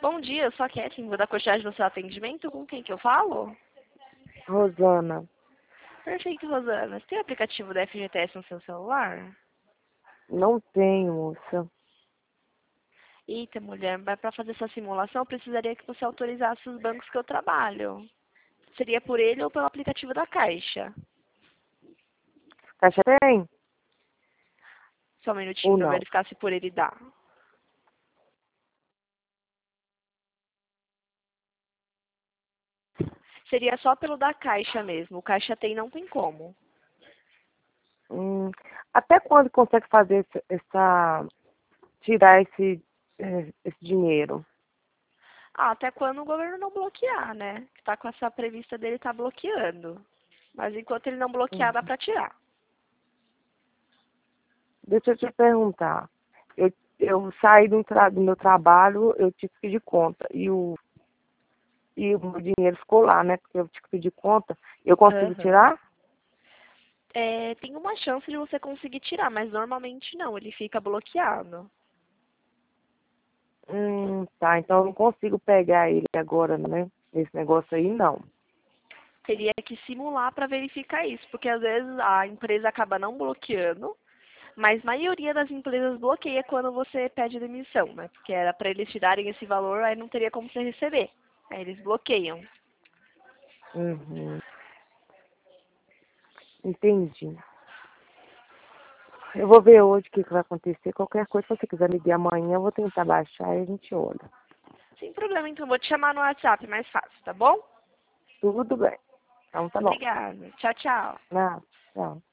Bom dia, eu sou a Kathleen, vou dar continuidade no seu atendimento. Com quem que eu falo? Rosana, Perfeito, Rosana. Você tem o aplicativo da FGTS no seu celular? não tenho, moça. Eita, mulher, mas para fazer essa simulação, eu precisaria que você autorizasse os bancos que eu trabalho. Seria por ele ou pelo aplicativo da Caixa? Caixa tem Só um minutinho ou para não? verificar se por ele dá. Seria só pelo da Caixa mesmo. O Caixa tem, não tem como. Hum, até quando consegue fazer tirar esse dinheiro? Ah, até quando o governo não bloquear, né? Que tá com essa prevista dele tá bloqueando. Mas enquanto ele não bloquear, dá Hum. para tirar. Deixa eu te perguntar. Eu saí do meu trabalho, eu tive que pedir conta. E o meu dinheiro ficou lá, né? Porque eu tive que pedir conta. Eu consigo Aham. tirar? É, tem uma chance de você conseguir tirar, mas normalmente não, ele fica bloqueado. Tá. Então eu não consigo pegar ele agora, né? Esse negócio aí, não. Teria que simular para verificar isso, porque às vezes a empresa acaba não bloqueando, mas a maioria das empresas bloqueia quando você pede demissão, né? Porque era para eles tirarem esse valor, aí não teria como você receber. Aí eles bloqueiam. Uhum. Entendi. Eu vou ver hoje o que vai acontecer. Qualquer coisa, se você quiser me ligar amanhã, eu vou tentar baixar e a gente olha. Sem problema, então vou te chamar no WhatsApp, mais fácil, tá bom? Tudo bem. Então tá bom. Obrigada. Tchau, tchau. Não, tchau.